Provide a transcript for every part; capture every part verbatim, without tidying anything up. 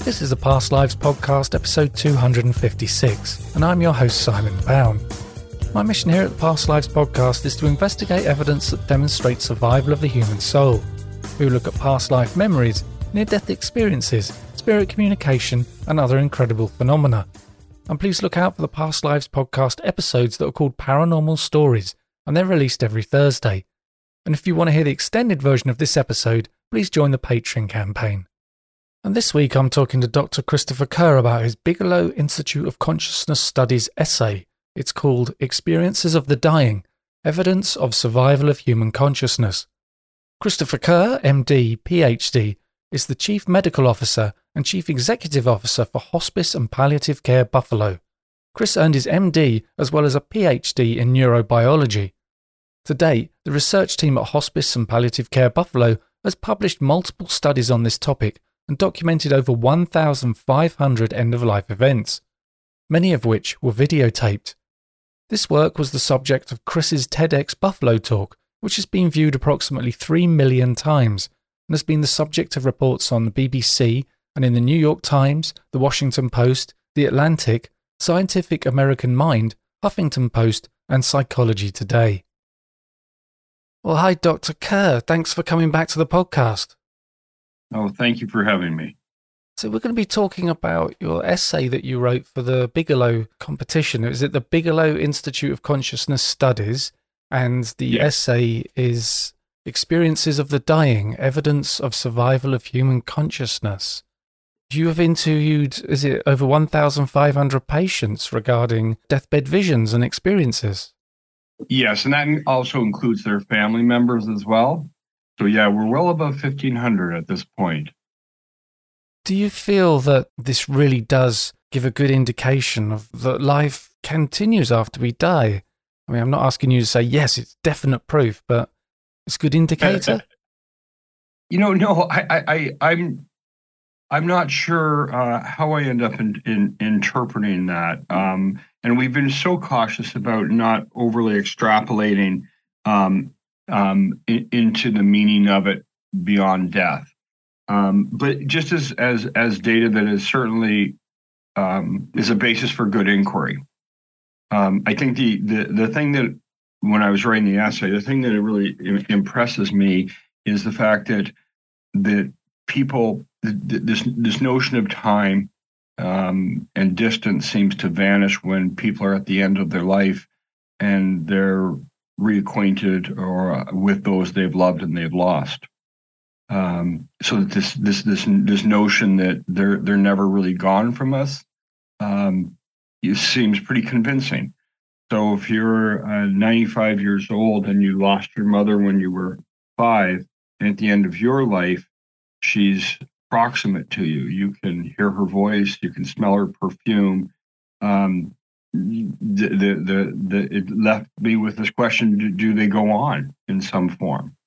This is the Past Lives Podcast, episode two hundred fifty-six, and I'm your host, Simon Bown. My mission here at the Past Lives Podcast is to investigate evidence that demonstrates survival of the human soul. We will look at past life memories, near-death experiences, spirit communication, and other incredible phenomena. And please look out for the Past Lives Podcast episodes that are called Paranormal Stories, and they're released every Thursday. And if you want to hear the extended version of this episode, please join the Patreon campaign. And this week I'm talking to Doctor Christopher Kerr about his Bigelow Institute of Consciousness Studies essay. It's called Experiences of the Dying, Evidence of Survival of Human Consciousness. Christopher Kerr, M D, P H D, is the Chief Medical Officer and Chief Executive Officer for Hospice and Palliative Care Buffalo. Chris earned his M D as well as a P H D in neurobiology. To date, the research team at Hospice and Palliative Care Buffalo has published multiple studies on this topic and documented over one thousand five hundred end-of-life events, many of which were videotaped. This work was the subject of Chris's TEDx Buffalo talk, which has been viewed approximately three million times and has been the subject of reports on the B B C and in the New York Times, the Washington Post, the Atlantic, Scientific American Mind, Huffington Post, and Psychology Today. Well, hi, Doctor Kerr. Thanks for coming back to the podcast. Oh, thank you for having me. So we're going to be talking about your essay that you wrote for the Bigelow competition. Is it the Bigelow Institute of Consciousness Studies? And the Yes. essay is Experiences of the Dying, Evidence of Survival of Human Consciousness. You have interviewed, is it over one thousand five hundred patients regarding deathbed visions and experiences? Yes, and that also includes their family members as well. So yeah, we're well above fifteen hundred at this point. Do you feel that this really does give a good indication of that life continues after we die? I mean, I'm not asking you to say, yes, it's definite proof, but it's a good indicator? You know, no, I, I, I, I'm, I'm not sure uh, how I end up in, in interpreting that. Um, and we've been so cautious about not overly extrapolating um, um, in, into the meaning of it beyond death. Um, but just as, as, as data that is certainly um, is a basis for good inquiry. Um, I think the, the, the thing that, when I was writing the essay, the thing that really im- impresses me is the fact that that people, th- th- this this notion of time um, and distance seems to vanish when people are at the end of their life and they're reacquainted or uh, with those they've loved and they've lost. Um, so that this this this this notion that they're they're never really gone from us um, it seems pretty convincing. So if you're uh, ninety-five years old and you lost your mother when you were five, and at the end of your life, she's proximate to you. You can hear her voice, you can smell her perfume. Um, the, the, the, the, it left me with this question, do, do they go on in some form?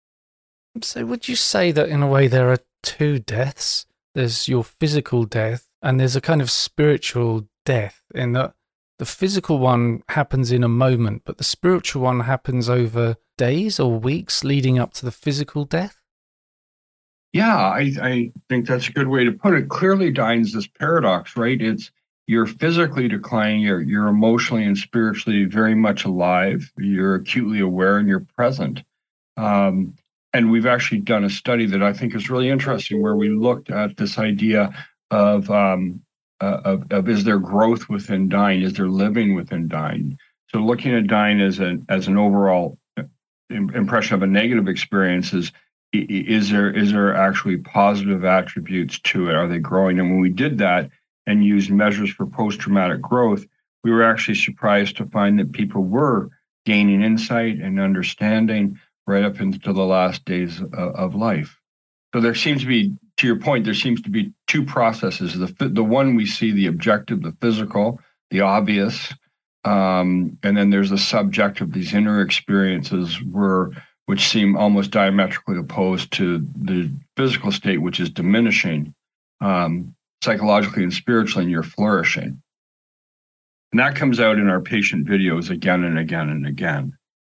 So would you say that in a way there are two deaths? There's your physical death and there's a kind of spiritual death, in that the physical one happens in a moment, but the spiritual one happens over days or weeks leading up to the physical death? Yeah, I, I think that's a good way to put it. Clearly, dying's this paradox, right? It's you're physically declining, you're you're emotionally and spiritually very much alive, you're acutely aware, and you're present. Um, and we've actually done a study that I think is really interesting, where we looked at this idea of um, uh, of, of is there growth within dying? Is there living within dying? So looking at dying as an as an overall impression of a negative experience is, is there is there actually positive attributes to it? Are they growing? And when we did that and used measures for post-traumatic growth, we were actually surprised to find that people were gaining insight and understanding right up into the last days of, of life. So there seems to be, to your point, there seems to be two processes. The the one we see, the objective, the physical, the obvious, um, and then there's the subjective, these inner experiences where which seem almost diametrically opposed to the physical state, which is diminishing um, psychologically and spiritually, and you're flourishing. And that comes out in our patient videos again and again and again.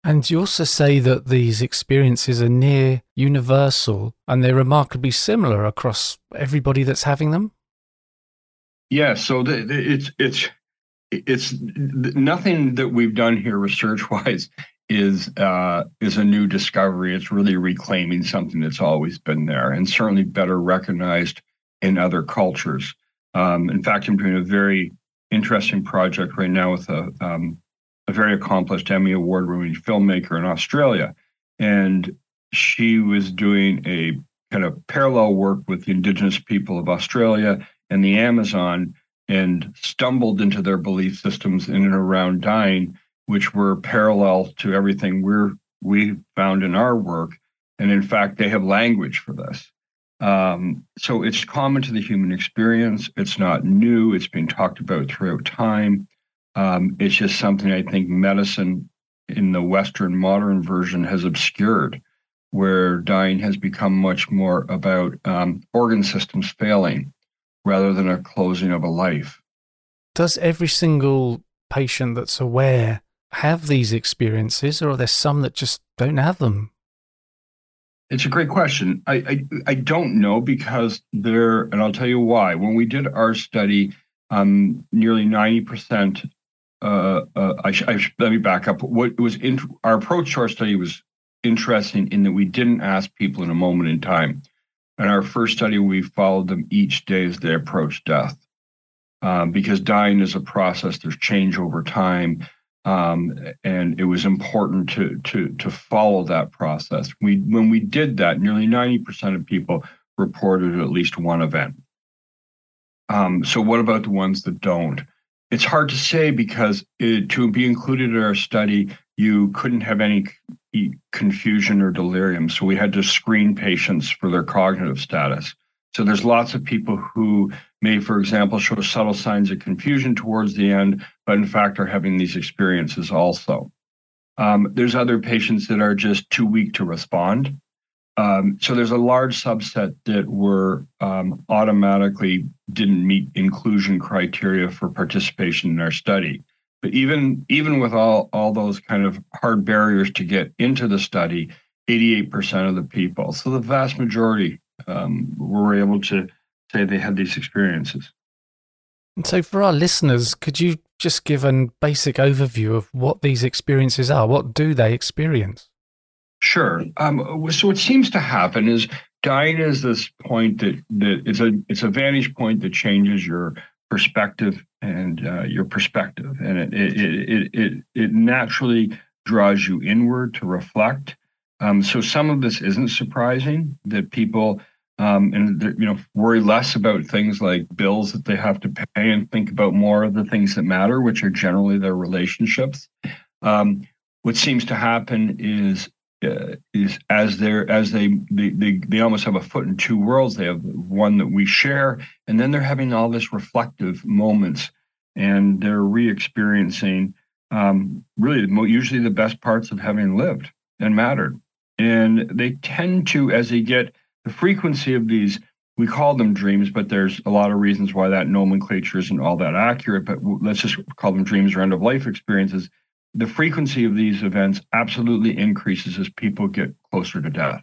And you also say that these experiences are near universal and they're remarkably similar across everybody that's having them? Yeah, so the, the, it's it's it's nothing that we've done here research-wise is uh, is a new discovery. It's really reclaiming something that's always been there and certainly better recognized in other cultures. Um, in fact, I'm doing a very interesting project right now with a um, a very accomplished Emmy Award-winning filmmaker in Australia, and she was doing a kind of parallel work with the Indigenous people of Australia and the Amazon, and stumbled into their belief systems in and around dying, which were parallel to everything we're we found in our work. And in fact, they have language for this. Um, so it's common to the human experience. It's not new. It's been talked about throughout time. Um, it's just something I think medicine in the Western modern version has obscured, where dying has become much more about um, organ systems failing rather than a closing of a life. Does every single patient that's aware have these experiences, or are there some that just don't have them? It's a great question. I, I, I don't know, because there, and I'll tell you why. When we did our study, um, nearly ninety percent, uh, uh, I, I, let me back up. What was in, our approach to our study was interesting in that we didn't ask people in a moment in time. In our first study, we followed them each day as they approached death, um, because dying is a process. There's change over time. Um, and it was important to to to follow that process. We when we did that, nearly ninety percent of people reported at least one event. Um, so what about the ones that don't? It's hard to say, because it, to be included in our study, you couldn't have any confusion or delirium. So we had to screen patients for their cognitive status. So there's lots of people who may, for example, show subtle signs of confusion towards the end, but in fact are having these experiences also. Um, there's other patients that are just too weak to respond. Um, so there's a large subset that were um, automatically didn't meet inclusion criteria for participation in our study. But even, even with all, all those kind of hard barriers to get into the study, eighty-eight percent of the people, so the vast majority, um, were able to say they had these experiences. And so for our listeners, could you just give a basic overview of what these experiences are? What do they experience? Sure. Um, so what seems to happen is dying is this point that, that it's a it's a vantage point that changes your perspective and uh, your perspective, and it it, it it it naturally draws you inward to reflect. Um, so some of this isn't surprising, that people um, and you know worry less about things like bills that they have to pay and think about more of the things that matter, which are generally their relationships. Um, what seems to happen is uh, is as they're as they, they they they almost have a foot in two worlds. They have one that we share, and then they're having all this reflective moments, and they're re-experiencing um, really usually the best parts of having lived and mattered. And they tend to, as they get the frequency of these, we call them dreams, but there's a lot of reasons why that nomenclature isn't all that accurate, but let's just call them dreams or end-of-life experiences. The frequency of these events absolutely increases as people get closer to death.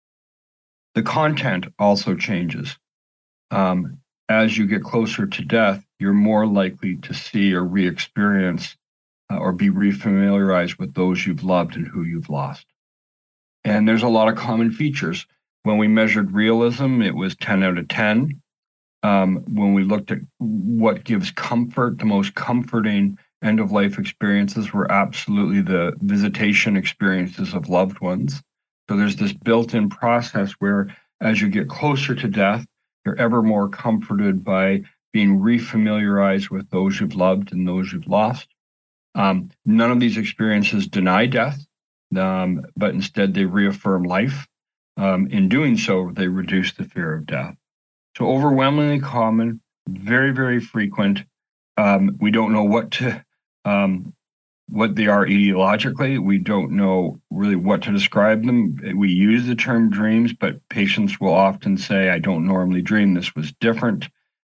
The content also changes. Um, as you get closer to death, you're more likely to see or re-experience uh, or be refamiliarized with those you've loved and who you've lost. And there's a lot of common features. When we measured realism, it was ten out of ten. Um, when we looked at what gives comfort, the most comforting end-of-life experiences were absolutely the visitation experiences of loved ones. So there's this built-in process where as you get closer to death, you're ever more comforted by being refamiliarized with those you've loved and those you've lost. Um, none of these experiences deny death. Um, but instead they reaffirm life. Um, in doing so, they reduce the fear of death. So overwhelmingly common, very, very frequent. Um, we don't know what to, um, what they are etiologically. We don't know really what to describe them. We use the term dreams, but patients will often say, I don't normally dream. This was different.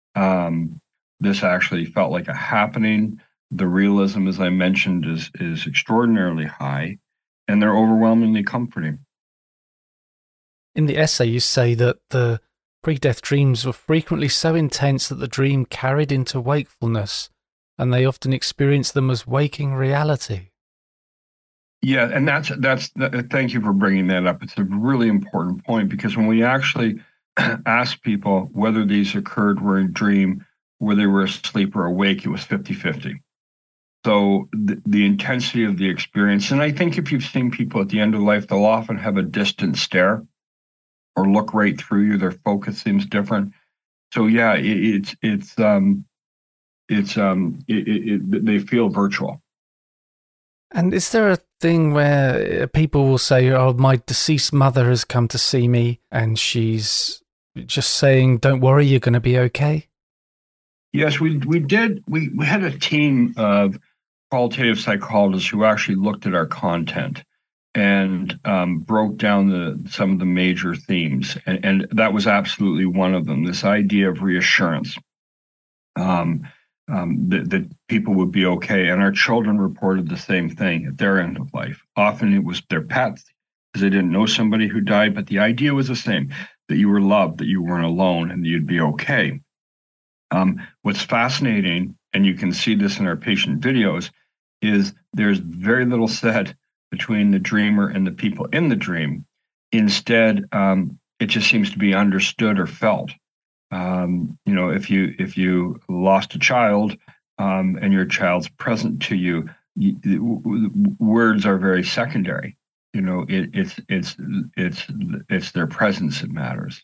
Um, this actually felt like a happening. The realism, as I mentioned, is, is extraordinarily high. and they're overwhelmingly comforting. In the essay, you say that the pre-death dreams were frequently so intense that the dream carried into wakefulness, and they often experienced them as waking reality. Yeah, and that's that's. Thank you for bringing that up. It's a really important point, because when we actually ask people whether these occurred were in a dream, whether they were asleep or awake, it was fifty-fifty. So the, the intensity of the experience, and I think if you've seen people at the end of life, they'll often have a distant stare or look right through you. Their focus seems different. So yeah, it, it's it's um it's um it, it, it, they feel virtual. And is there a thing where people will say, "Oh, my deceased mother has come to see me," and she's just saying, "Don't worry, you're going to be okay"? Yes, we we did. We we had a team of qualitative psychologists who actually looked at our content and um, broke down the some of the major themes, and, and that was absolutely one of them. This idea of reassurance, um, um, that, that people would be okay, and our children reported the same thing at their end of life. Often it was their pets, because they didn't know somebody who died, but the idea was the same: that you were loved, that you weren't alone, and that you'd be okay. Um, what's fascinating, and you can see this in our patient videos, is there's very little said between the dreamer and the people in the dream. Instead, um, it just seems to be understood or felt. Um, you know, if you if you lost a child um, and your child's present to you, you w- words are very secondary. You know, it, it's it's it's it's their presence that matters.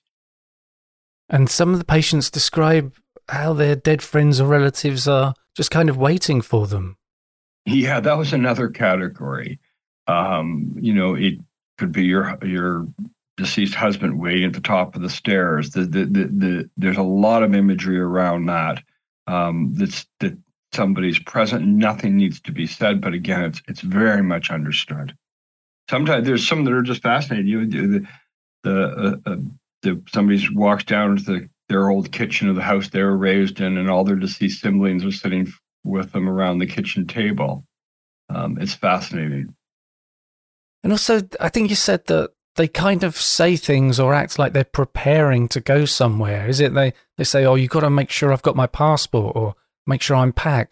And some of the patients describe how their dead friends or relatives are just kind of waiting for them. Yeah, that was another category. Um, you know, it could be your your deceased husband waiting at the top of the stairs. The, the, the, the, there's a lot of imagery around that. Um, that's that somebody's present. Nothing needs to be said, but again, it's it's very much understood. Sometimes there's some that are just fascinating. You the the, uh, uh, the somebody walks down into the, their old kitchen of the house they were raised in, and all their deceased siblings are sitting with them around the kitchen table. Um, it's fascinating. And also, I think you said that they kind of say things or act like they're preparing to go somewhere. Is it they, they say, "Oh, you've got to make sure I've got my passport," or "Make sure I'm packed"?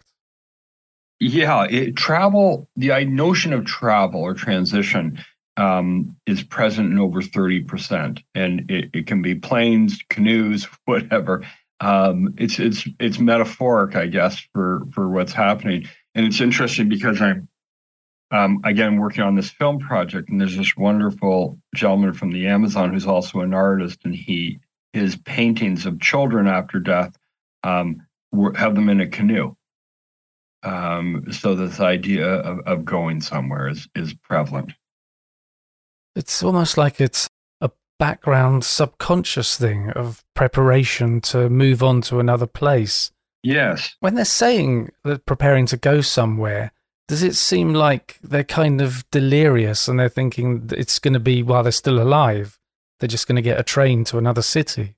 Yeah, it, travel, the notion of travel or transition um, is present in over thirty percent. And it, it can be planes, canoes, whatever. Um, it's it's it's metaphoric, I guess, for, for what's happening. And it's interesting because I'm, um, again, working on this film project, and there's this wonderful gentleman from the Amazon who's also an artist, and he his paintings of children after death um, were, have them in a canoe. Um, so this idea of, of going somewhere is, is prevalent. It's almost like it's a background subconscious thing of preparation to move on to another place. Yes. When they're saying they're preparing to go somewhere, does it seem like they're kind of delirious and they're thinking it's going to be while they're still alive? They're just going to get a train to another city?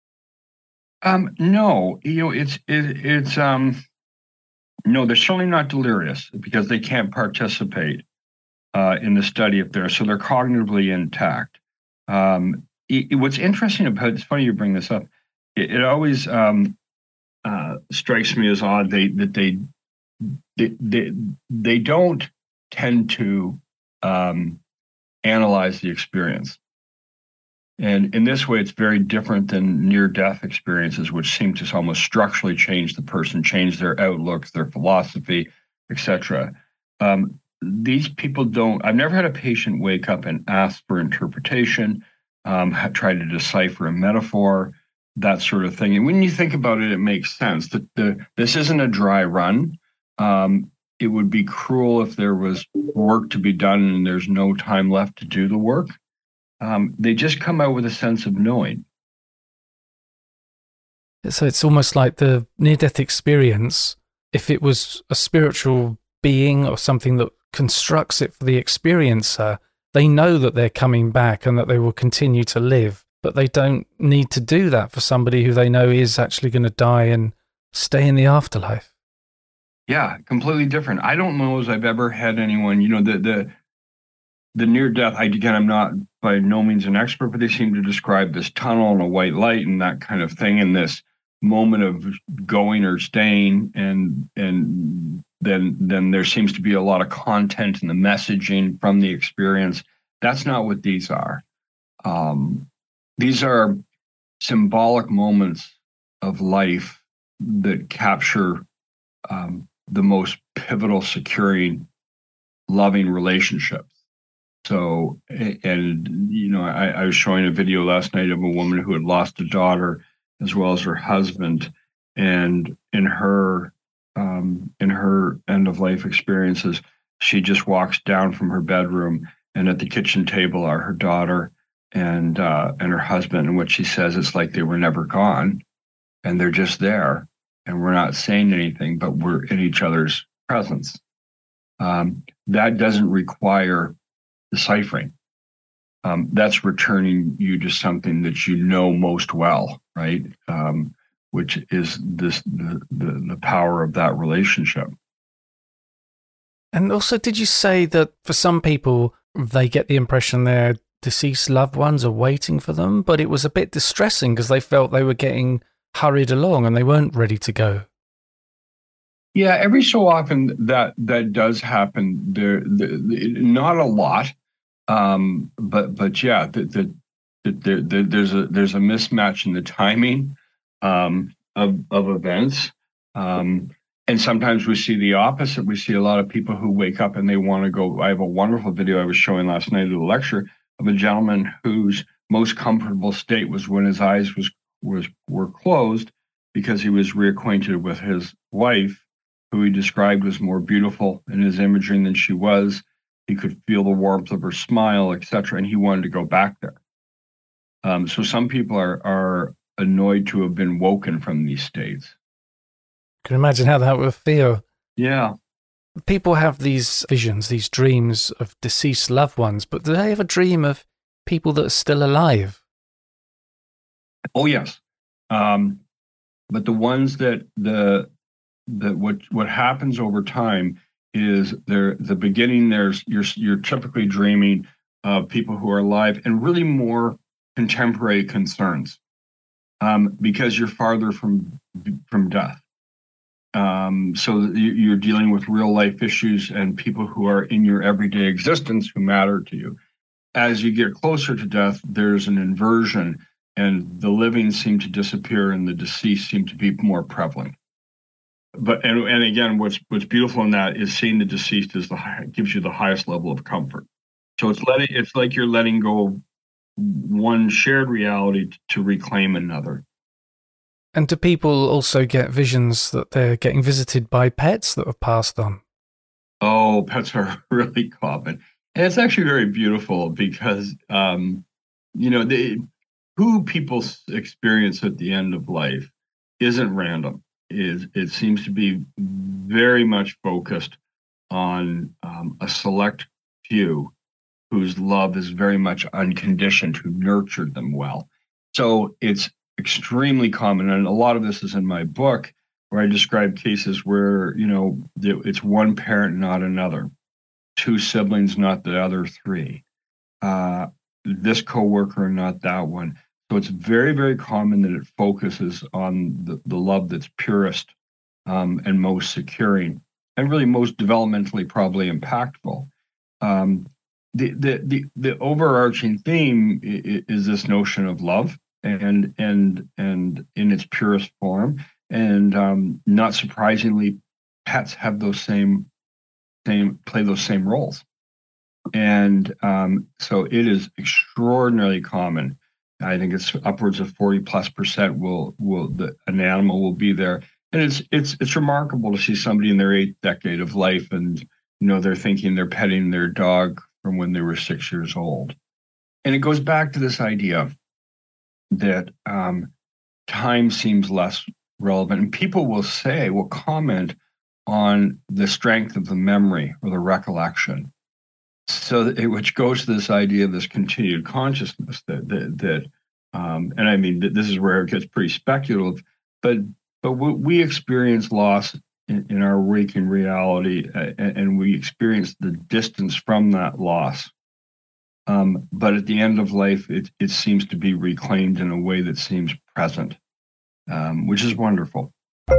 Um, no, you know, it's, it, it's, um, no, they're certainly not delirious because they can't participate uh, in the study up there. So they're cognitively intact. Um, it, it, what's interesting about, it's funny you bring this up. It, it always um, uh, strikes me as odd they, that they, they, they, they don't tend to um, analyze the experience. And in this way, it's very different than near-death experiences, which seem to almost structurally change the person, change their outlooks, their philosophy, et cetera. Um, these people don't. I've never had a patient wake up and ask for interpretation, um, try to decipher a metaphor, that sort of thing. And when you think about it, it makes sense that the this isn't a dry run. Um, it would be cruel if there was work to be done and there's no time left to do the work. Um, they just come out with a sense of knowing. So it's almost like the near-death experience, if it was a spiritual being or something that constructs it for the experiencer, they know that they're coming back and that they will continue to live, but they don't need to do that for somebody who they know is actually going to die and stay in the afterlife. Yeah, completely different. I don't know as I've ever had anyone, you know, the the the near death, I, again, I'm not by no means an expert, but they seem to describe this tunnel and a white light and that kind of thing, and this moment of going or staying, and and then then there seems to be a lot of content in the messaging from the experience. That's not what these are. Um, these are symbolic moments of life that capture um, the most pivotal, securing, loving relationships. So, and, you know, I, I was showing a video last night of a woman who had lost a daughter as well as her husband. And in her, um, in her end of life experiences, she just walks down from her bedroom, and at the kitchen table are her daughter and, uh, and her husband. And what she says, it's like they were never gone, and they're just there, and we're not saying anything, but we're in each other's presence. Um, that doesn't require deciphering. Um, that's returning you to something that you know most well, right? Um, which is this the, the the power of that relationship. And also, did you say that for some people, they get the impression their deceased loved ones are waiting for them, but it was a bit distressing because they felt they were getting hurried along and they weren't ready to go? Yeah, every so often that that does happen. There, the, the, not a lot, um, but but yeah, the, the, the, the, there's a there's a mismatch in the timing um, of of events, um, and sometimes we see the opposite. We see a lot of people who wake up and they want to go. I have a wonderful video I was showing last night at a lecture of a gentleman whose most comfortable state was when his eyes was was were closed because he was reacquainted with his wife, who he described as more beautiful in his imaging than she was. He could feel the warmth of her smile, et cetera, and he wanted to go back there. Um, so some people are are annoyed to have been woken from these states. Can you imagine how that would feel? Yeah. People have these visions, these dreams of deceased loved ones, but do they ever dream of people that are still alive? Oh, yes. Um, but the ones that the that what what happens over time is there the beginning there's you're you're typically dreaming of people who are alive and really more contemporary concerns, um, because you're farther from from death. Um, so you're dealing with real life issues and people who are in your everyday existence who matter to you. As you get closer to death, there's an inversion, and the living seem to disappear and the deceased seem to be more prevalent. But and, and again, what's what's beautiful in that is seeing the deceased is the high, gives you the highest level of comfort. So it's letting it's like you're letting go of one shared reality to, to reclaim another. And do people also get visions that they're getting visited by pets that have passed on? Oh, pets are really common, and it's actually very beautiful because um, you know they, who people experience at the end of life isn't random. Is it seems to be very much focused on um, a select few whose love is very much unconditioned, who nurtured them well. So it's extremely common, and a lot of this is in my book, where I describe cases where, you know, it's one parent, not another, two siblings, not the other three, uh, this coworker, not that one. So it's very, very common that it focuses on the, the love that's purest um, and most securing, and really most developmentally probably impactful. Um, the, the the the overarching theme is, is this notion of love, and and and in its purest form. And um, not surprisingly, pets have those same same play those same roles. And um, so it is extraordinarily common. I think it's upwards of forty plus percent will will the, an animal will be there, and it's it's it's remarkable to see somebody in their eighth decade of life, and you know they're thinking they're petting their dog from when they were six years old, and it goes back to this idea that um, time seems less relevant, and people will say will comment on the strength of the memory or the recollection. So, that it, which goes to this idea of this continued consciousness that that, that um, and I mean, this is where it gets pretty speculative, but but we experience loss in, in our waking reality, uh, and we experience the distance from that loss Um, but at the end of life, it, it seems to be reclaimed in a way that seems present, um, which is wonderful.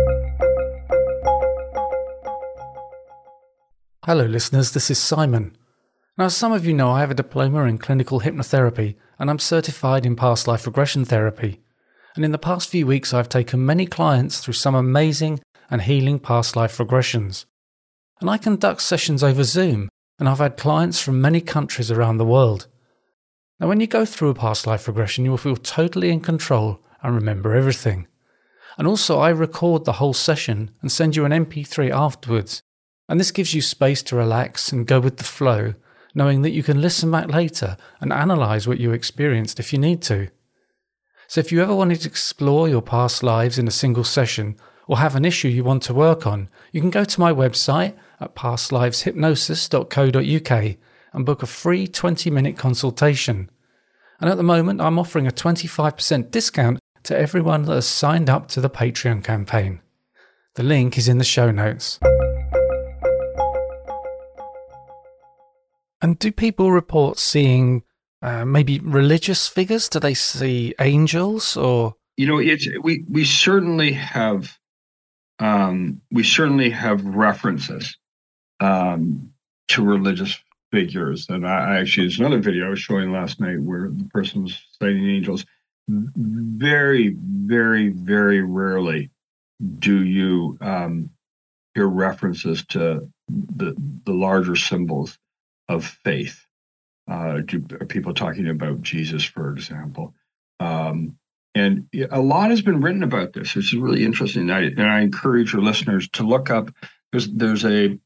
Hello listeners, this is Simon. Now, as some of you know, I have a diploma in clinical hypnotherapy and I'm certified in past life regression therapy. And in the past few weeks, I've taken many clients through some amazing and healing past life regressions. And I conduct sessions over Zoom, and I've had clients from many countries around the world. Now, when you go through a past life regression, you will feel totally in control and remember everything. And also, I record the whole session and send you an M P three afterwards. And this gives you space to relax and go with the flow, knowing that you can listen back later and analyse what you experienced if you need to. So if you ever wanted to explore your past lives in a single session or have an issue you want to work on, you can go to my website at past lives hypnosis dot co dot uk and book a free twenty minute consultation. And at the moment, I'm offering a twenty-five percent discount to everyone that has signed up to the Patreon campaign. The link is in the show notes. And do people report seeing uh, maybe religious figures? Do they see angels or? You know, it's we we certainly have um, we certainly have references um, to religious figures, and I, I actually there's another video I was showing last night where the person was citing angels. Very, very, very rarely do you um, hear references to the the larger symbols of faith. Uh, do, are people talking about Jesus, for example? Um, and a lot has been written about this, which is really interesting. I, and I encourage your listeners to look up. There's, there's a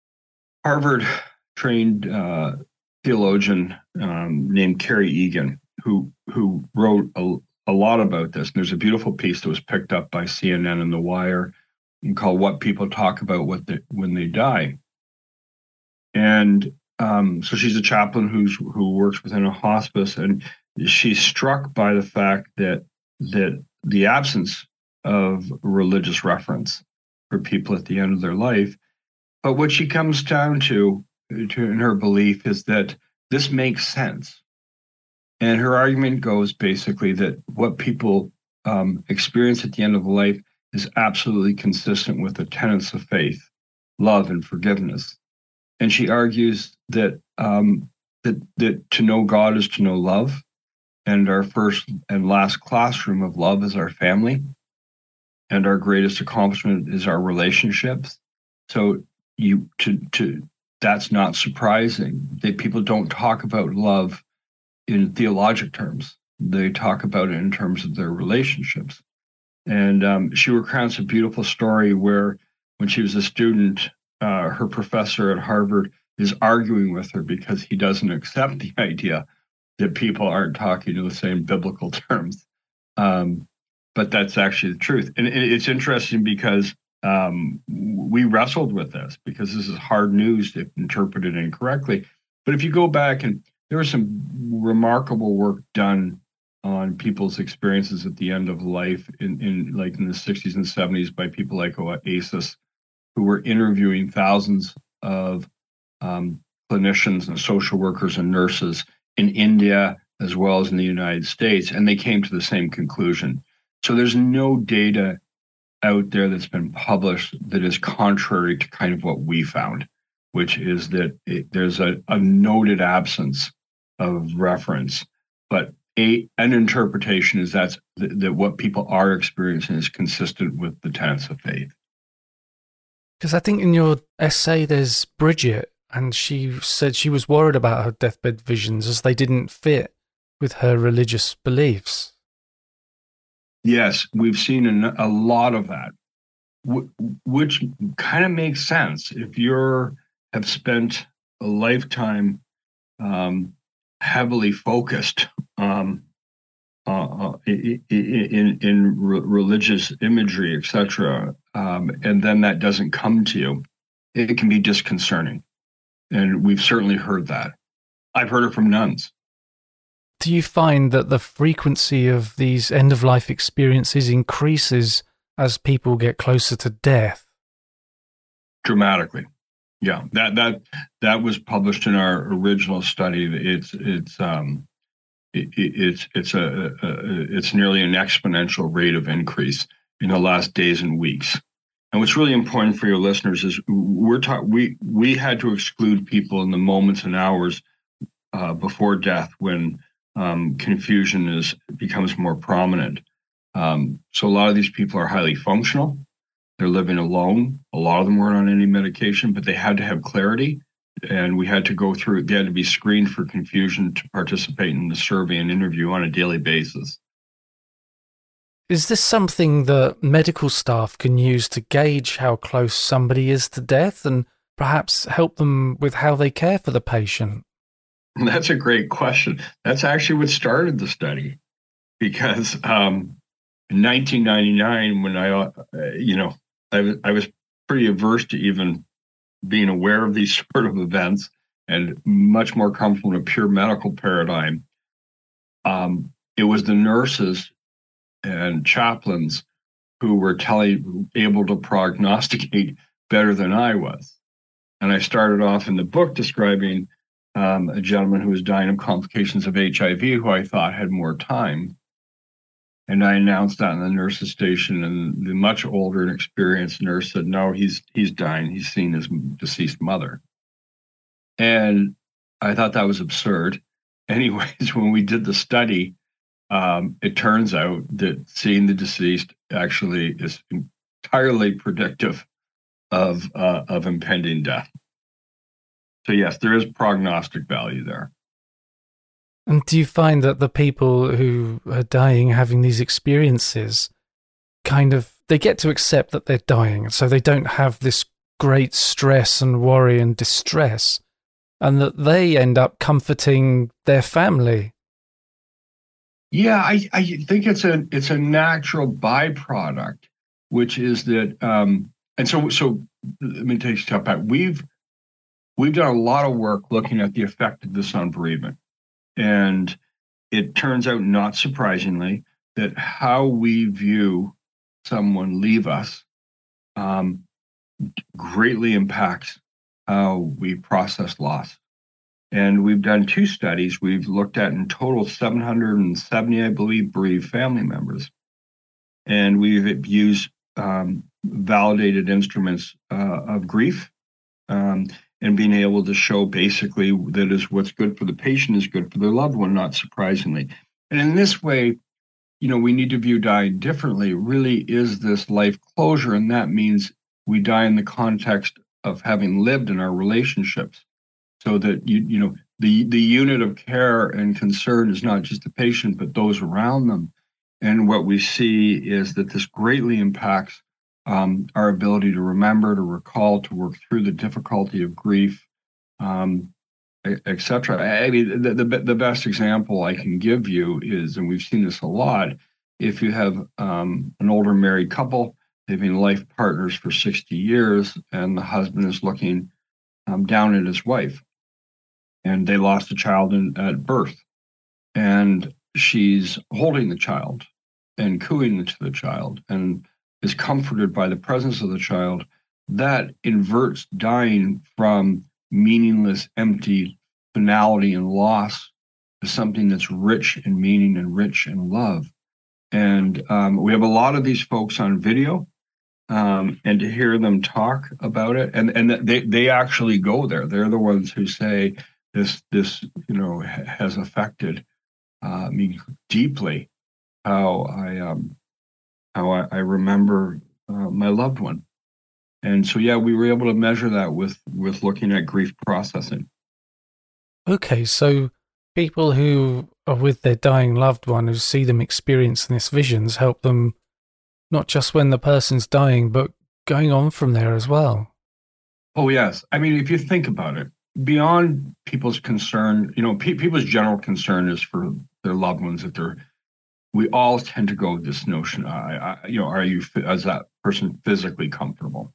Harvard-trained uh, theologian um, named Kerry Egan who who wrote a, a lot about this. And there's a beautiful piece that was picked up by C N N and The Wire called "What People Talk About What They, When They Die." And Um, so she's a chaplain who's who works within a hospice, and she's struck by the fact that that the absence of religious reference for people at the end of their life. But what she comes down to, to in her belief, is that this makes sense. And her argument goes basically that what people um, experience at the end of life is absolutely consistent with the tenets of faith, love, and forgiveness. And she argues that um, that that to know God is to know love, and our first and last classroom of love is our family, and our greatest accomplishment is our relationships. So you to to that's not surprising that people don't talk about love in theologic terms. They talk about it in terms of their relationships. And um, she recounts a beautiful story where, when she was a student, Uh, her professor at Harvard is arguing with her because he doesn't accept the idea that people aren't talking in the same biblical terms. Um, but that's actually the truth. And it's interesting because um, we wrestled with this because this is hard news if interpreted incorrectly. But if you go back, and there was some remarkable work done on people's experiences at the end of life in, in like in the sixties and seventies by people like Oasis, who were interviewing thousands of um, clinicians and social workers and nurses in India as well as in the United States, and they came to the same conclusion. So there's no data out there that's been published that is contrary to kind of what we found, which is that it, there's a, a noted absence of reference, but a an interpretation is that's th- that what people are experiencing is consistent with the tenets of faith. Because I think in your essay there's Bridget, and she said she was worried about her deathbed visions as they didn't fit with her religious beliefs. Yes, we've seen a, a lot of that, w- which kind of makes sense. If you have spent a lifetime um, heavily focused um, uh, in, in, in re- religious imagery, et cetera, Um, and then that doesn't come to you, it can be disconcerting. And we've certainly heard that. I've heard it from nuns. Do you find that the frequency of these end-of-life experiences increases as people get closer to death? Dramatically. Yeah, that that that was published in our original study. It's it's um it, it's it's a, a it's nearly an exponential rate of increase in the last days and weeks. And what's really important for your listeners is we're ta- we we had to exclude people in the moments and hours uh, before death when um, confusion is becomes more prominent. Um, so a lot of these people are highly functional. They're living alone. A lot of them weren't on any medication, but they had to have clarity. And we had to go through, they had to be screened for confusion to participate in the survey and interview on a daily basis. Is this something that medical staff can use to gauge how close somebody is to death and perhaps help them with how they care for the patient? That's a great question. That's actually what started the study, because um, in nineteen ninety-nine, when I, uh, you know, I, w- I was pretty averse to even being aware of these sort of events and much more comfortable in a pure medical paradigm. Um, it was the nurses and chaplains who were telling, able to prognosticate better than I was. And I started off in the book describing um, a gentleman who was dying of complications of H I V, who I thought had more time. And I announced that in the nurse's station, and the much older and experienced nurse said, "No, he's he's dying. He's seen his deceased mother." And I thought that was absurd. Anyways, when we did the study, um, it turns out that seeing the deceased actually is entirely predictive of uh, of impending death. So yes, there is prognostic value there. And do you find that the people who are dying, having these experiences, kind of, they get to accept that they're dying, so they don't have this great stress and worry and distress, and that they end up comforting their family? Yeah, I, I think it's a it's a natural byproduct, which is that, um, and so so let me take a step back. We've we've done a lot of work looking at the effect of this on bereavement. And it turns out, not surprisingly, that how we view someone leave us um, greatly impacts how we process loss. And we've done two studies. We've looked at in total seven hundred seventy, I believe, bereaved family members. And we've used um, validated instruments uh, of grief. Um, and being able to show basically that is what's good for the patient is good for their loved one, not surprisingly. And in this way, you know, we need to view dying differently. Really, is this life closure? And that means we die in the context of having lived in our relationships, so that, you you know, the, the unit of care and concern is not just the patient, but those around them. And what we see is that this greatly impacts Um, our ability to remember, to recall, to work through the difficulty of grief, um, et cetera. I mean, the, the the best example I can give you is, and we've seen this a lot, if you have um, an older married couple, they've been life partners for sixty years, and the husband is looking um, down at his wife, and they lost a child in, at birth, and she's holding the child and cooing to the child, and is comforted by the presence of the child. That inverts dying from meaningless, empty finality and loss to something that's rich in meaning and rich in love. And um, we have a lot of these folks on video, um, and to hear them talk about it, and and they they actually go there. They're the ones who say this this you know has affected uh, me deeply. How I um, how I, I remember uh, my loved one. And so, yeah, we were able to measure that with, with looking at grief processing. Okay, so people who are with their dying loved one, who see them experiencing these visions, help them not just when the person's dying, but going on from there as well. Oh, yes. I mean, if you think about it, beyond people's concern, you know, pe- people's general concern is for their loved ones, that they're we all tend to go with this notion, I, I, you know, are you, as that person, physically comfortable?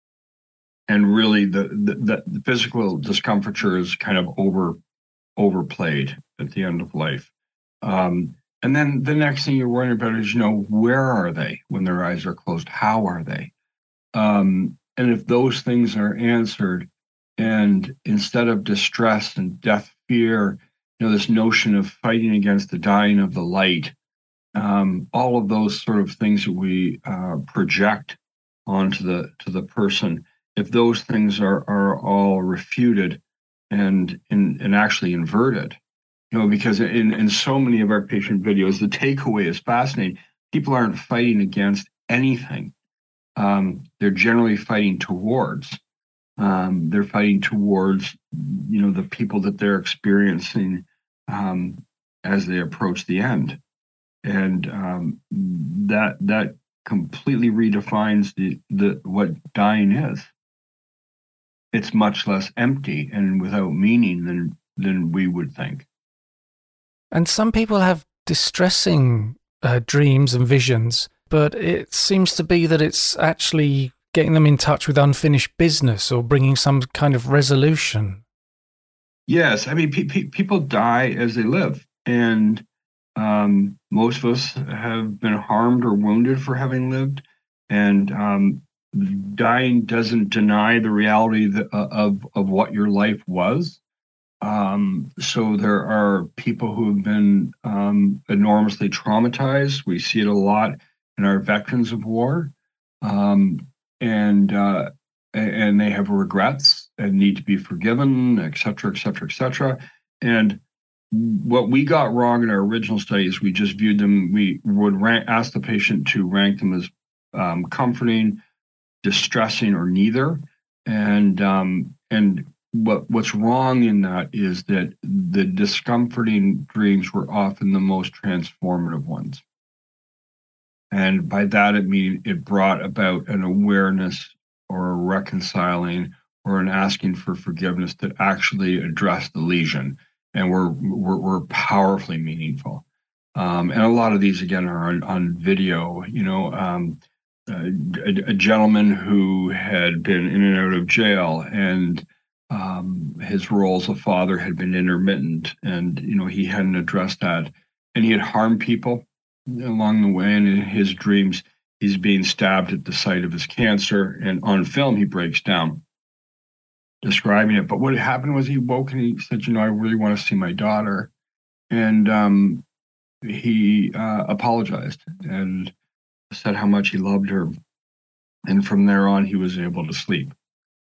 And really, the, the the physical discomfiture is kind of over overplayed at the end of life. Um, and then the next thing you're worrying about is, you know, where are they when their eyes are closed? How are they? Um, and if those things are answered, And instead of distress and death fear, you know, this notion of fighting against the dying of the light, um, all of those sort of things that we uh, project onto the to the person, if those things are are all refuted and and, and actually inverted, you know, because in, in so many of our patient videos, the takeaway is fascinating. People aren't fighting against anything. Um, they're generally fighting towards. Um, they're fighting towards, you know, the people that they're experiencing um, as they approach the end, and um, that that completely redefines the the what dying is. It's much less empty and without meaning than than we would think. And some people have distressing uh, dreams and visions, but it seems to be that it's actually getting them in touch with unfinished business or bringing some kind of resolution. Yes, I mean, pe- pe- people die as they live, and um, most of us have been harmed or wounded for having lived, and um, dying doesn't deny the reality that, uh, of of what your life was. Um, so there are people who have been um, enormously traumatized. We see it a lot in our veterans of war. Um, and uh, and they have regrets and need to be forgiven, et cetera, et cetera, et cetera. And what we got wrong in our original studies, we just viewed them, we would rank, ask the patient to rank them as um, comforting, distressing, or neither. And um, and what what's wrong in that is that the discomforting dreams were often the most transformative ones. And by that, it means it brought about an awareness or a reconciling or an asking for forgiveness that actually addressed the lesion and were, were, were powerfully meaningful. Um, and a lot of these, again, are on, on video. You know, um, a, a gentleman who had been in and out of jail, and um, his role as a father had been intermittent, and, you know, he hadn't addressed that. And he had harmed people along the way, and in his dreams he's being stabbed at the site of his cancer, and on film he breaks down describing it. But what happened was he woke and he said, you know, I really want to see my daughter. And um, he uh, apologized and said how much he loved her, and from there on he was able to sleep,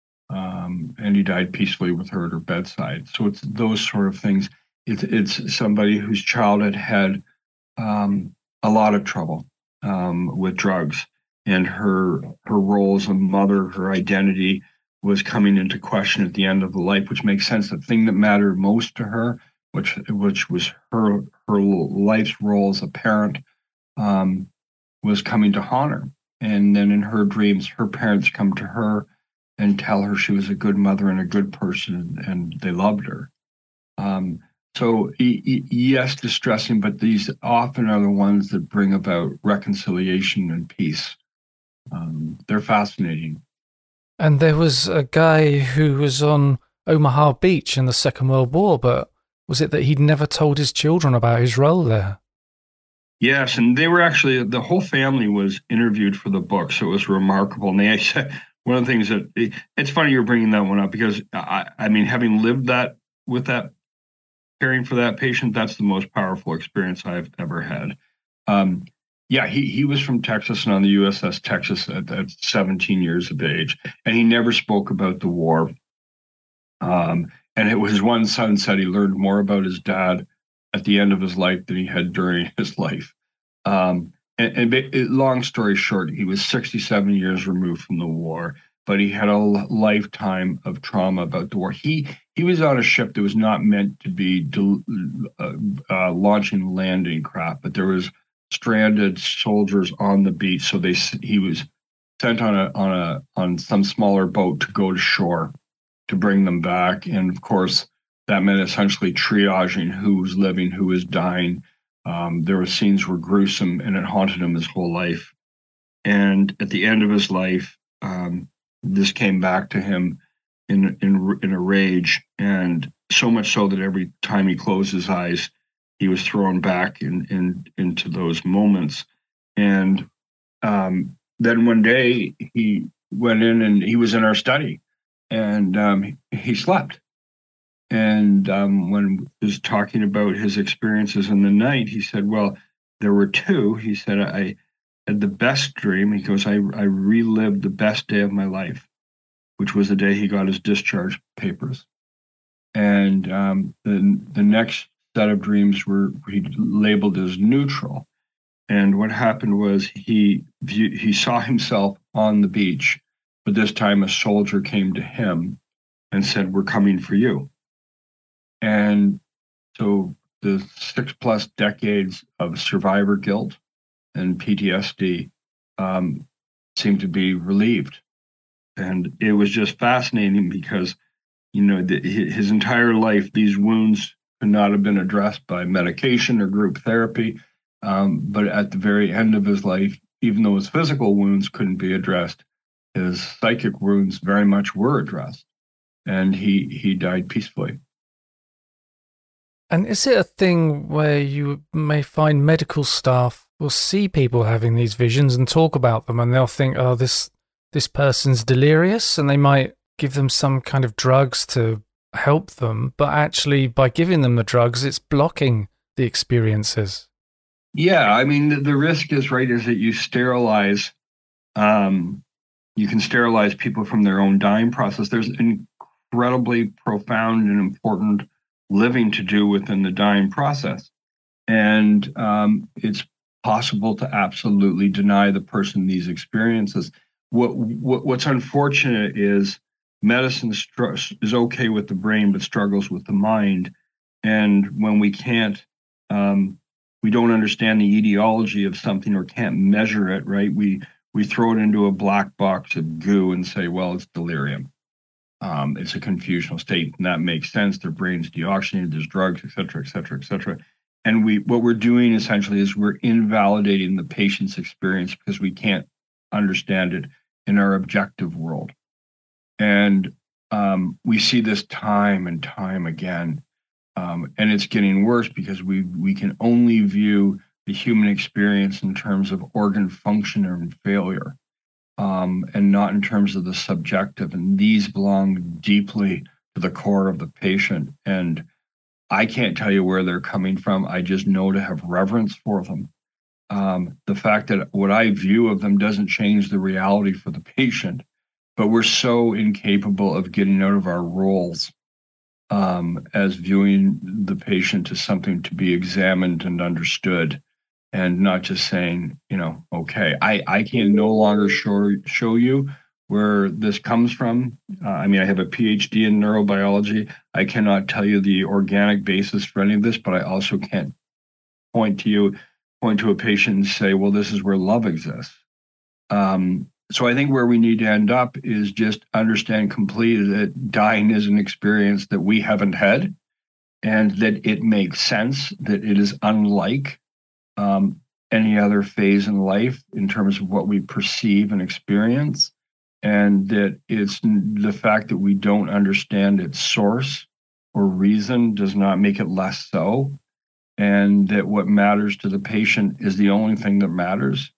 um, and he died peacefully with her at her bedside. So it's those sort of things. It's, it's somebody whose childhood had um, a lot of trouble um, with drugs, and her her role as a mother, her identity was coming into question at the end of the life, which makes sense. The thing that mattered most to her, which which was her her life's role as a parent, um, was coming to haunt her. And then in her dreams, her parents come to her and tell her she was a good mother and a good person, and they loved her. Um, So yes, distressing, but these often are the ones that bring about reconciliation and peace. Um, they're fascinating. And there was a guy who was on Omaha Beach in the Second World War, but was it that he'd never told his children about his role there? Yes, and they were actually, the whole family was interviewed for the book, so it was remarkable. And they said, one of the things that, it's funny you're bringing that one up, because I, I mean, having lived that with that, caring for that patient, that's the most powerful experience I've ever had. Um, yeah, he he was from Texas and on the U S S Texas at, at seventeen years of age, and he never spoke about the war. Um, and it was one son said he learned more about his dad at the end of his life than he had during his life. Um, and, and it, long story short, he was sixty-seven years removed from the war, but he had a lifetime of trauma about the war. He he was on a ship that was not meant to be del- uh, uh, launching landing craft, but there was stranded soldiers on the beach, so they he was sent on a on a on some smaller boat to go to shore to bring them back. And of course, that meant essentially triaging who was living, who was dying. Um, there were scenes were gruesome, and it haunted him his whole life. And at the end of his life, um, this came back to him in in in a rage, and so much so that every time he closed his eyes, he was thrown back in, in into those moments. And um, then one day he went in and he was in our study, and um, he, he slept. And um, when he was talking about his experiences in the night, he said, well, there were two. He said, I had the best dream. He goes, I, I relived the best day of my life, which was the day he got his discharge papers. And um, the, the next set of dreams were he labeled as neutral. And what happened was he he saw himself on the beach, but this time a soldier came to him and said, we're coming for you. And so the six plus decades of survivor guilt and P T S D um, seemed to be relieved. And it was just fascinating because, you know, the, his entire life, these wounds could not have been addressed by medication or group therapy. Um, but at the very end of his life, even though his physical wounds couldn't be addressed, his psychic wounds very much were addressed. And he, he died peacefully. And is it a thing where you may find medical staff will see people having these visions and talk about them, and they'll think, oh, this this person's delirious, and they might give them some kind of drugs to help them, but actually by giving them the drugs, it's blocking the experiences? Yeah, I mean, the, the risk is, right, is that you sterilize, um, you can sterilize people from their own dying process. There's incredibly profound and important living to do within the dying process. And um, it's possible to absolutely deny the person these experiences. What, what What's unfortunate is medicine str- is okay with the brain, but struggles with the mind. And when we can't, um, we don't understand the etiology of something or can't measure it, right? We we throw it into a black box of goo and say, well, it's delirium. Um, it's a confusional state, and that makes sense. Their brain's deoxygenated, there's drugs, et cetera, et cetera, et cetera. And we, what we're doing essentially is we're invalidating the patient's experience because we can't understand it in our objective world. And um, we see this time and time again. Um, and it's getting worse because we, we can only view the human experience in terms of organ function and failure. Um, and not in terms of the subjective. And these belong deeply to the core of the patient. And I can't tell you where they're coming from. I just know to have reverence for them. Um, the fact that what I view of them doesn't change the reality for the patient, but we're so incapable of getting out of our roles um, as viewing the patient as something to be examined and understood. And not just saying, you know, okay, I, I can no longer show, show you where this comes from. Uh, I mean, I have a P H D in neurobiology. I cannot tell you the organic basis for any of this, but I also can't point to you, point to a patient and say, well, this is where love exists. Um, so I think where we need to end up is just understand completely that dying is an experience that we haven't had, and that it makes sense, that it is unlike Um, any other phase in life in terms of what we perceive and experience, and that it's the fact that we don't understand its source or reason does not make it less so, and that what matters to the patient is the only thing that matters.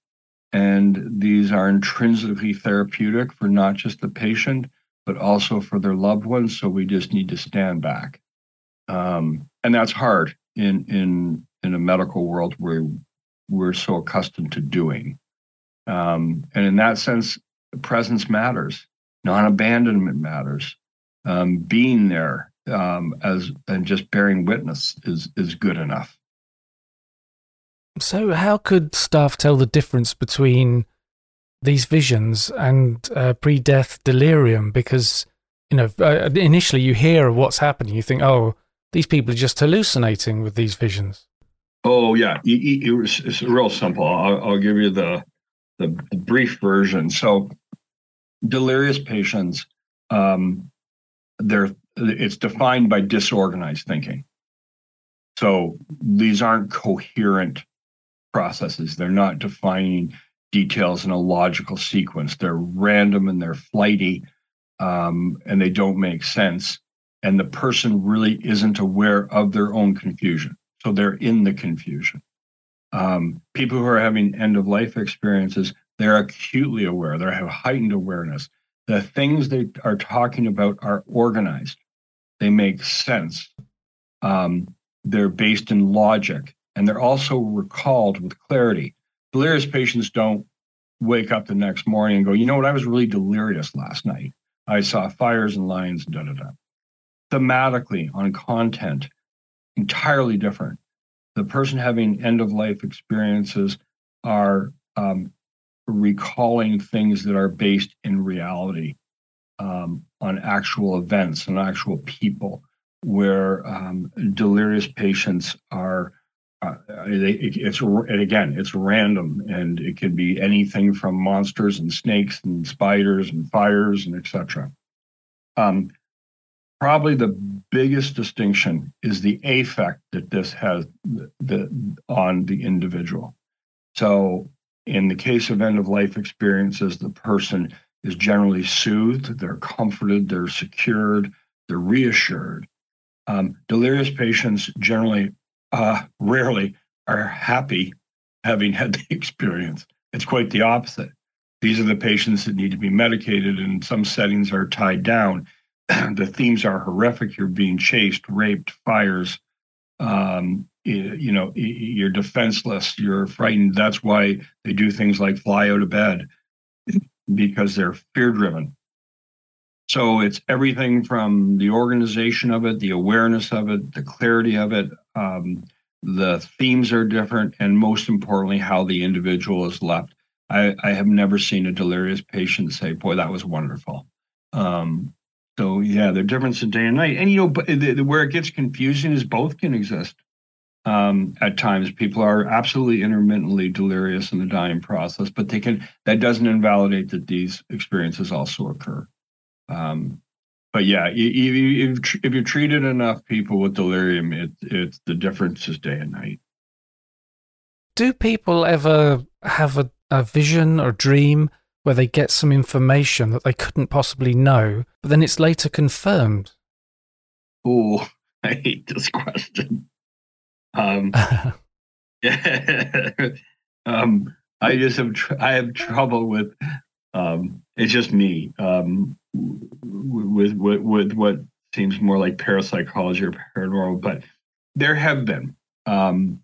And these are intrinsically therapeutic for not just the patient, but also for their loved ones. So we just need to stand back. Um, and that's hard in, in, in a medical world where we're so accustomed to doing. Um, and in that sense, presence matters, non-abandonment matters. Um, being there um, as and just bearing witness is is good enough. So how could staff tell the difference between these visions and uh, pre-death delirium? Because, you know, uh, initially you hear what's happening, you think, oh, these people are just hallucinating with these visions. Oh, yeah. It, it was, it's real simple. I'll, I'll give you the, the brief version. So delirious patients, um, they're, it's defined by disorganized thinking. So these aren't coherent processes. They're not defining details in a logical sequence. They're random and they're flighty, um, and they don't make sense. And the person really isn't aware of their own confusion. So they're in the confusion. Um, people who are having end-of-life experiences, they're acutely aware. They have heightened awareness. the things they are talking about are organized. They make sense. Um, they're based in logic, and they're also recalled with clarity. Delirious patients don't wake up the next morning and go, you know what, I was really delirious last night. I saw fires and lions, da da da. Thematically, on content, entirely different. The person having end-of-life experiences are um, recalling things that are based in reality, um, on actual events and actual people, where um, delirious patients are, uh, they, it, it's, and again, it's random, and it can be anything from monsters and snakes and spiders and fires and et cetera. Um, probably the biggest distinction is the affect that this has the, the, on the individual. So in the case of end-of-life experiences, the person is generally soothed, they're comforted, they're secured, they're reassured. Um, delirious patients generally, uh, rarely are happy having had the experience. It's quite the opposite. These are the patients that need to be medicated, and in some settings are tied down. The themes are horrific. You're being chased, raped, fires. Um, you know, you're defenseless, you're frightened. That's why they do things like fly out of bed, because they're fear-driven. So it's everything from the organization of it, the awareness of it, the clarity of it. Um, the themes are different, and most importantly, how the individual is left. I, I have never seen a delirious patient say, boy, that was wonderful. Um, so yeah, the difference in day and night. And, you know, but the, the, where it gets confusing is both can exist. Um, at times, people are absolutely intermittently delirious in the dying process, but they can, that doesn't invalidate that these experiences also occur. Um, but yeah, if, if, if you treated enough people with delirium, it, it's the difference is day and night. Do people ever have a, a vision or dream where they get some information that they couldn't possibly know, but then it's later confirmed? Oh, I hate this question. Um, yeah, um, I just have tr- I have trouble with. Um, it's just me. Um, with, with with what seems more like parapsychology or paranormal, but there have been um,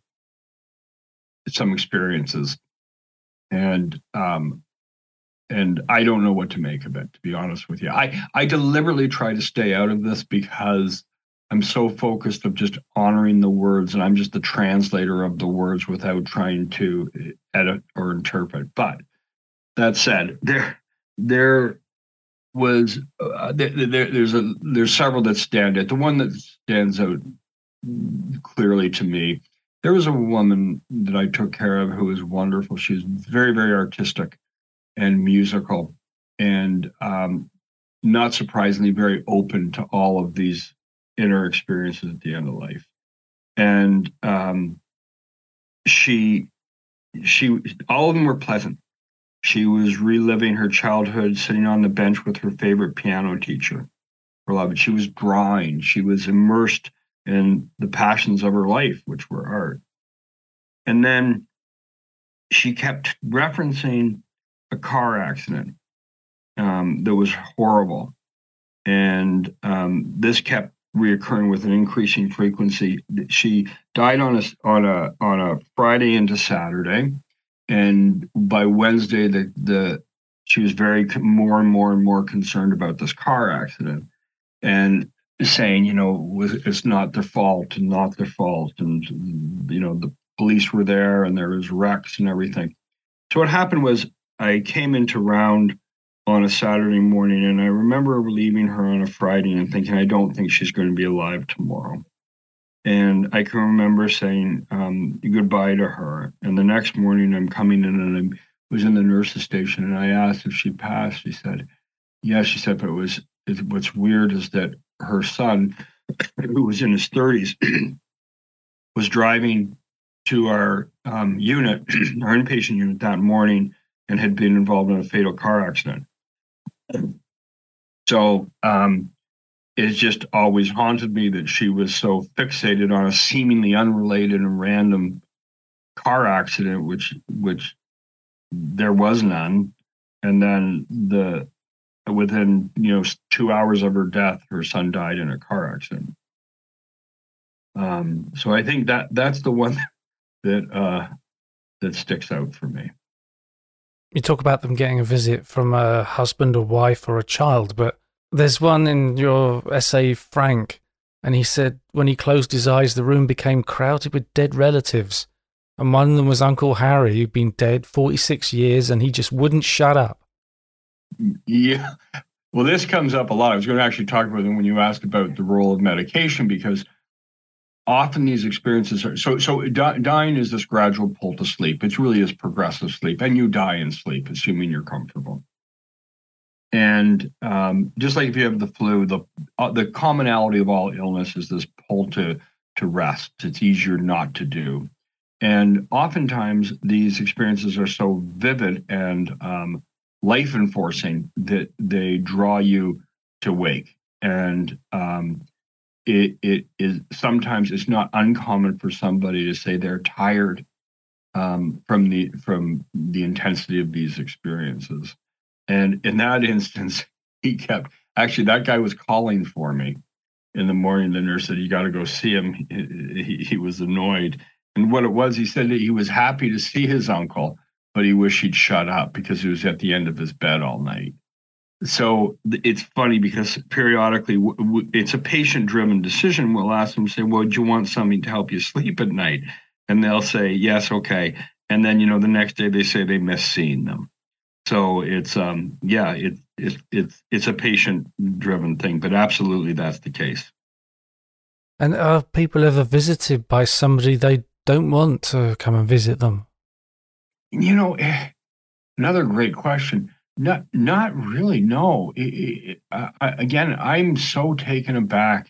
some experiences, and um, and I don't know what to make of it, to be honest with you. I I deliberately try to stay out of this because I'm so focused of just honoring the words, and I'm just the translator of the words without trying to edit or interpret. But that said, there there was uh, there, there, there's a there's several that stand out. The one that stands out clearly to me, there was a woman that I took care of who was wonderful. She was very, very artistic and musical, and um, not surprisingly, very open to all of these inner experiences at the end of life. And um, she, she, all of them were pleasant. She was reliving her childhood, sitting on the bench with her favorite piano teacher. Beloved, she was drawing. She was immersed in the passions of her life, which were art. And then she kept referencing a car accident um, that was horrible. And um, this kept reoccurring with an increasing frequency. She died on a on a on a Friday into Saturday, and by Wednesday, the the she was very more and more and more concerned about this car accident, and saying, you know, it's not their fault and not their fault, and you know the police were there and there was wrecks and everything. So what happened was I came into round on a Saturday morning, and I remember leaving her on a Friday and thinking, I don't think she's going to be alive tomorrow. And I can remember saying um, goodbye to her. And the next morning I'm coming in, and I was in the nurse's station, and I asked if she passed. She said, yes. She said, but it was, it, what's weird is that her son, who was in his thirties, was driving to our um, unit, our inpatient unit that morning, and had been involved in a fatal car accident. So um, it's just always haunted me that she was so fixated on a seemingly unrelated and random car accident, which which there was none. And then the within, you know, two hours of her death, her son died in a car accident. Um, so I think that that's the one that uh, that sticks out for me. You talk about them getting a visit from a husband or wife or a child, but there's one in your essay, Frank, and he said when he closed his eyes, the room became crowded with dead relatives. And one of them was Uncle Harry, who'd been dead forty-six years, and he just wouldn't shut up. Yeah. Well, this comes up a lot. I was going to actually talk about them when you asked about the role of medication, because often these experiences are so so di- dying is this gradual pull to sleep. It's really is progressive sleep, and you die in sleep, assuming you're comfortable. And um, just like if you have the flu, the uh, the commonality of all illness is this pull to to rest. It's easier not to do, and oftentimes these experiences are so vivid and um, life enforcing that they draw you to wake. And um, it it is sometimes it's not uncommon for somebody to say they're tired um, from the from the intensity of these experiences. And in that instance, he kept actually that guy was calling for me in the morning. The nurse said, "You got to go see him." He, he, he was annoyed, and what it was, he said that he was happy to see his uncle, but he wished he'd shut up because he was at the end of his bed all night. So it's funny because periodically w- w- it's a patient-driven decision. We'll ask them, say, "Well, do you want something to help you sleep at night?" And they'll say, "Yes, okay." And then, you know, the next day they say they miss seeing them. So it's um yeah it, it it's it's a patient-driven thing, but absolutely that's the case. And are people ever visited by somebody they don't want to come and visit them? You know, another great question. Not, not really. No. It, it, uh, again, I'm so taken aback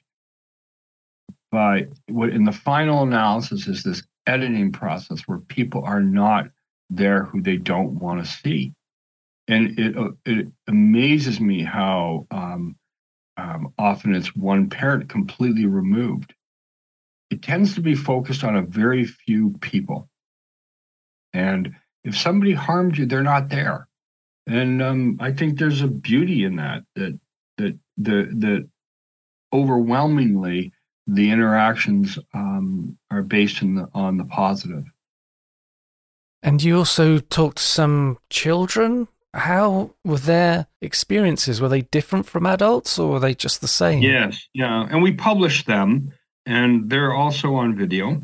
by what in the final analysis is this editing process where people are not there who they don't want to see, and it uh, it amazes me how um, um, often it's one parent completely removed. It tends to be focused on a very few people, and if somebody harmed you, they're not there. And um, I think there's a beauty in that, that that the that overwhelmingly the interactions um, are based in the, on the positive. And you also talked to some children. How were their experiences? Were they different from adults, or were they just the same? Yes, yeah, and we published them, and they're also on video,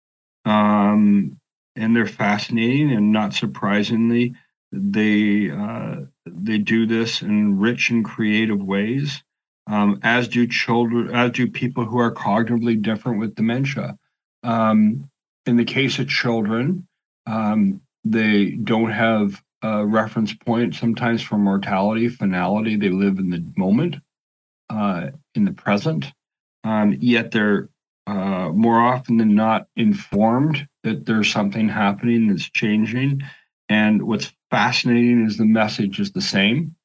um, and they're fascinating, and not surprisingly, they uh, they do this in rich and creative ways, um, as do children, as do people who are cognitively different with dementia. Um, in the case of children, um, they don't have a reference point sometimes for mortality, finality. They live in the moment, uh, in the present, um, yet they're uh, more often than not informed that there's something happening that's changing. And what's fascinating is the message is the same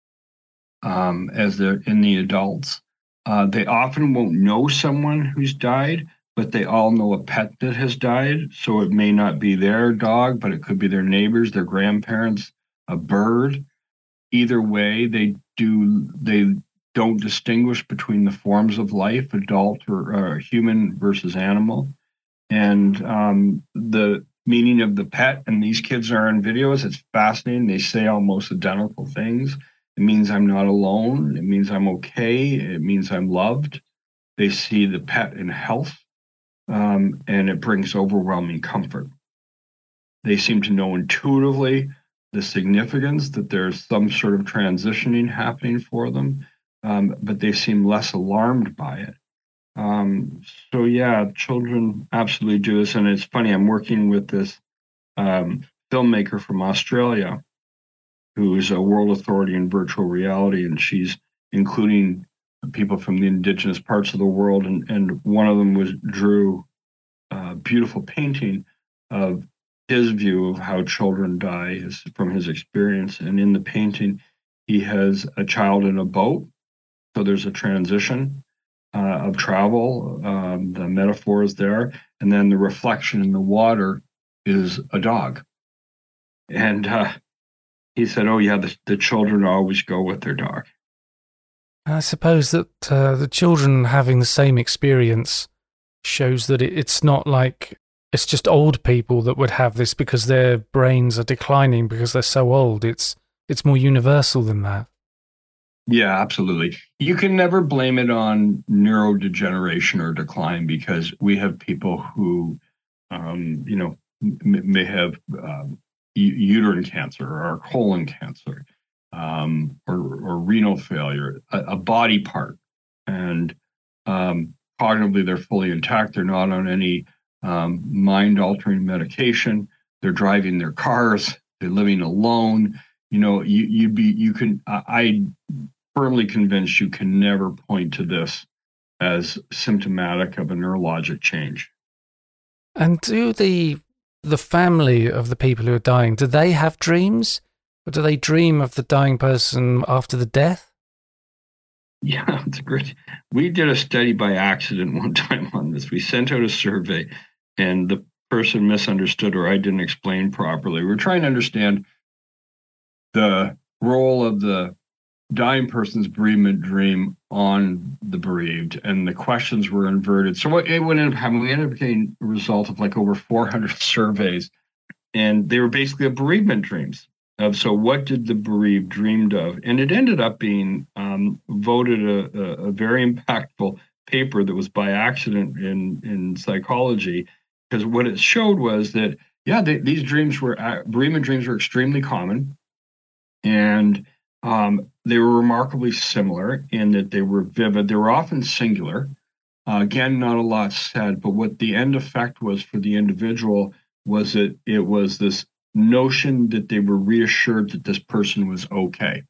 um, as the in the adults. Uh, they often won't know someone who's died, but they all know a pet that has died. So it may not be their dog, but it could be their neighbors, their grandparents, a bird. Either way, they do they don't distinguish between the forms of life, adult or uh, human versus animal, and um, the meaning of the pet. And these kids are in videos. It's fascinating. They say almost identical things. It means I'm not alone. It means I'm okay. It means I'm loved. They see the pet in health, um, and it brings overwhelming comfort. They seem to know intuitively the significance that there's some sort of transitioning happening for them, um, but they seem less alarmed by it. Um, so yeah, children absolutely do this, and it's funny. I'm working with this um, filmmaker from Australia, who is a world authority in virtual reality, and she's including people from the indigenous parts of the world. And, and one of them was drew a beautiful painting of his view of how children die is from his experience. And in the painting, he has a child in a boat, so there's a transition Uh, of travel. Um, the metaphor is there, and then the reflection in the water is a dog. And uh, he said, "Oh yeah, the, the children always go with their dog." I suppose that uh, the children having the same experience shows that it, it's not like it's just old people that would have this because their brains are declining because they're so old. It's it's more universal than that. Yeah, absolutely. You can never blame it on neurodegeneration or decline because we have people who, um, you know, m- may have um, u- uterine cancer or colon cancer um, or, or renal failure, a, a body part, and um, cognitively they're fully intact. They're not on any um, mind-altering medication. They're driving their cars. They're living alone. You know, you you'd be you can I. I firmly convinced you can never point to this as symptomatic of a neurologic change. And do the the family of the people who are dying, do they have dreams? Or do they dream of the dying person after the death? Yeah, it's great. We did a study by accident one time on this. We sent out a survey and the person misunderstood or I didn't explain properly. We were trying to understand the role of the dying person's bereavement dream on the bereaved, and the questions were inverted. So what it ended up having, we ended up getting a result of like over four hundred surveys, and they were basically a bereavement dreams of, so what did the bereaved dreamed of? And it ended up being um, voted a, a, a very impactful paper that was by accident in, in psychology, because what it showed was that, yeah, they, these dreams were, uh, bereavement dreams were extremely common, and Um, they were remarkably similar in that they were vivid. They were often singular. Uh, again, not a lot said, but what the end effect was for the individual was that it was this notion that they were reassured that this person was okay.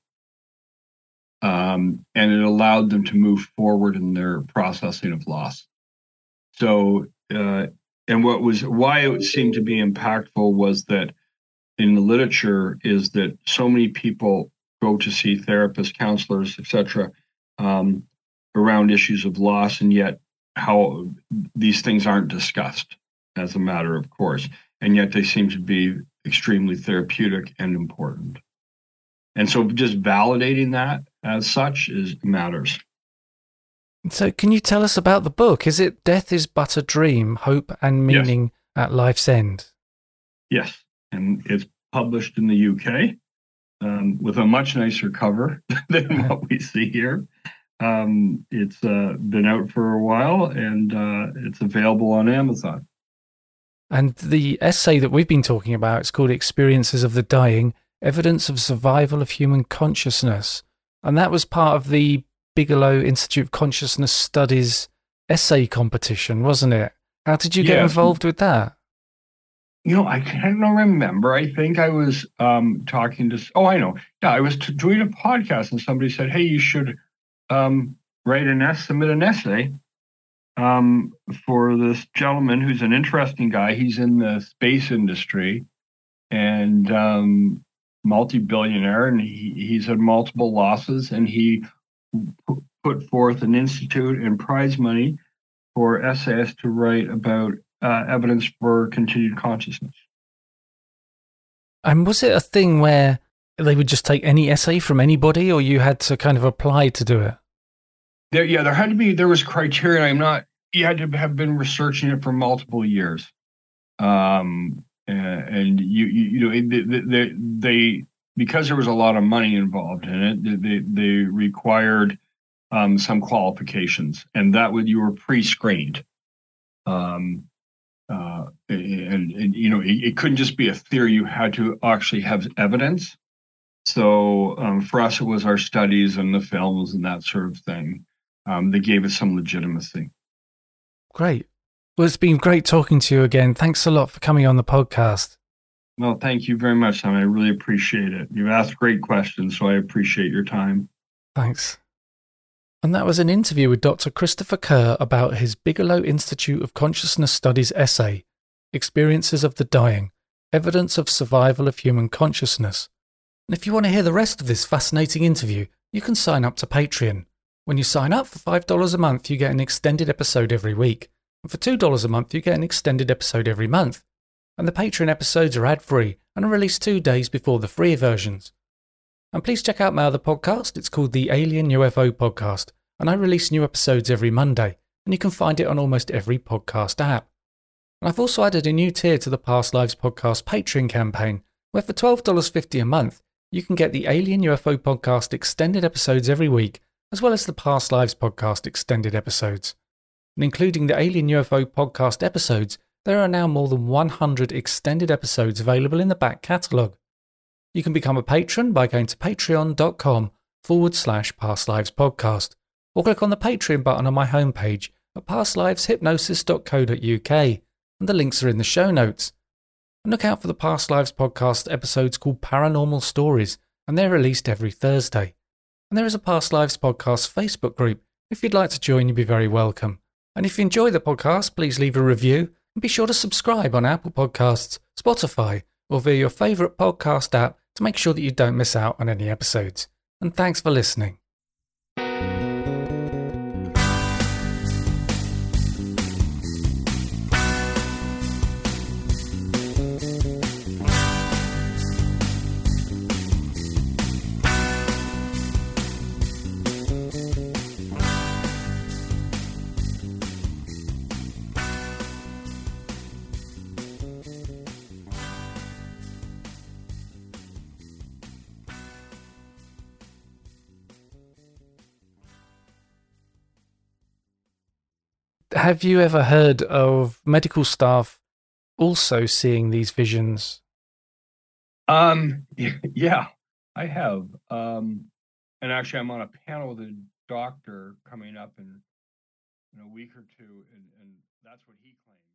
Um, and it allowed them to move forward in their processing of loss. So, uh, and what was, why it seemed to be impactful was that in the literature is that so many people go to see therapists, counselors, et cetera, um, around issues of loss, and yet how these things aren't discussed as a matter of course, and yet they seem to be extremely therapeutic and important. And so just validating that as such is matters. So can you tell us about the book? Is it Death is But a Dream, Hope and Meaning yes. at Life's End? Yes, and it's published in the U K. Um, with a much nicer cover than what we see here. Um, it's uh, been out for a while, and uh, it's available on Amazon. And the essay that we've been talking about, it's called Experiences of the Dying, Evidence of Survival of Human Consciousness. And that was part of the Bigelow Institute of Consciousness Studies essay competition, wasn't it? How did you get yeah. involved with that? You know, I can't remember. I think I was um, talking to, oh, I know. Yeah, I was t- doing a podcast and somebody said, hey, you should um, write an essay, submit an essay um, for this gentleman who's an interesting guy. He's in the space industry and um, multi-billionaire, and he, he's had multiple losses, and he p- put forth an institute and prize money for essayists to write about Uh, evidence for continued consciousness. And was it a thing where they would just take any essay from anybody, or you had to kind of apply to do it? There, yeah, there had to be, there was criteria. I'm not, you had to have been researching it for multiple years. Um, and, and you, you, you know, they, they, they, because there was a lot of money involved in it, they, they required um, some qualifications, and that would, you were pre-screened. Um, Uh, and, and, you know, it, it couldn't just be a theory. You had to actually have evidence. So um, for us, it was our studies and the films and that sort of thing um, that gave it some legitimacy. Great. Well, it's been great talking to you again. Thanks a lot for coming on the podcast. Well, thank you very much, Simon. I really appreciate it. You've asked great questions, so I appreciate your time. Thanks. And that was an interview with Doctor Christopher Kerr about his Bigelow Institute of Consciousness Studies essay, Experiences of the Dying, Evidence of Survival of Human Consciousness. And if you want to hear the rest of this fascinating interview, you can sign up to Patreon. When you sign up for five dollars a month, you get an extended episode every week. And for two dollars a month, you get an extended episode every month. And the Patreon episodes are ad-free and are released two days before the free versions. And please check out my other podcast. It's called the Alien U F O Podcast, and I release new episodes every Monday, and you can find it on almost every podcast app. And I've also added a new tier to the Past Lives Podcast Patreon campaign, where for twelve dollars fifty a month, you can get the Alien U F O Podcast extended episodes every week, as well as the Past Lives Podcast extended episodes. And including the Alien U F O Podcast episodes, there are now more than one hundred extended episodes available in the back catalogue. You can become a patron by going to patreon.com forward slash Past Lives Podcast, or click on the Patreon button on my homepage at pastliveshypnosis dot co dot uk, and the links are in the show notes. And look out for the Past Lives Podcast episodes called Paranormal Stories, and they're released every Thursday. And there is a Past Lives Podcast Facebook group. If you'd like to join, you'd be very welcome. And if you enjoy the podcast, please leave a review, and be sure to subscribe on Apple Podcasts, Spotify, or via your favourite podcast app to make sure that you don't miss out on any episodes. And thanks for listening. Have you ever heard of medical staff also seeing these visions? Um, yeah, I have. Um, and actually, I'm on a panel with a doctor coming up in, in a week or two, and, and that's what he claims.